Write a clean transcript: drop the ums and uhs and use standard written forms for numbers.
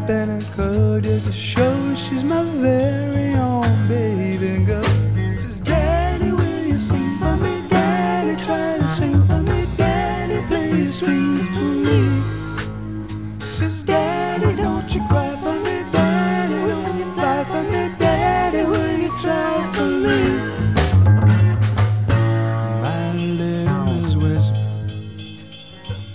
and a code just to show she's my very own baby girl. Says, Daddy, will you sing for me? Daddy, try to sing for me. Daddy, play your strings for me.